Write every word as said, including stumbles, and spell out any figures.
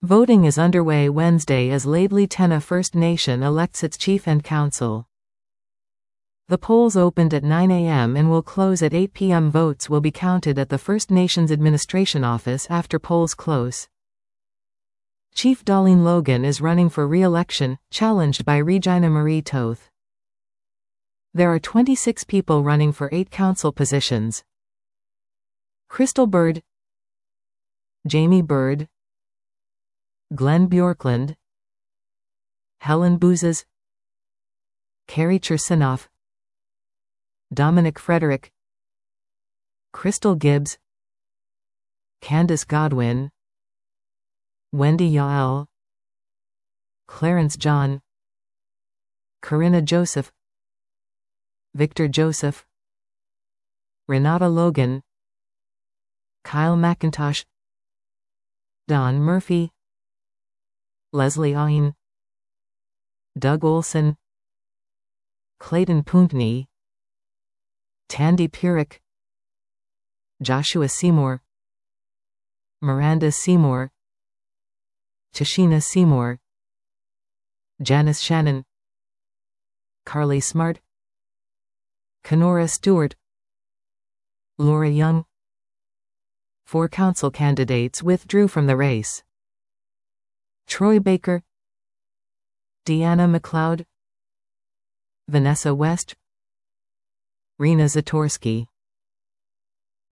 Voting is underway Wednesday as Laidley Tenna First Nation elects its chief and council. The polls opened at nine A M and will close at eight P M Votes will be counted at the First Nations Administration Office after polls close. Chief Darlene Logan is running for re-election, challenged by Regina Marie Toth. There are twenty-six people running for eight council positions. Crystal Bird, Jamie Bird, Glenn Bjorklund, Helen Bouzes, Carrie Chersonoff, Dominic Frederick, Crystal Gibbs, Candace Godwin, Wendy Yael, Clarence John, Corinna Joseph, Victor Joseph, Renata Logan, Kyle McIntosh, Don Murphy, Leslie Ayn, Doug Olson, Clayton Puntney, Tandy Purick, Joshua Seymour, Miranda Seymour, Tashina Seymour, Janice Shannon, Carly Smart, Kenora Stewart, Laura Young. Four council candidates withdrew from the race: Troy Baker, Deanna McLeod, Vanessa West, Rena Zatorsky.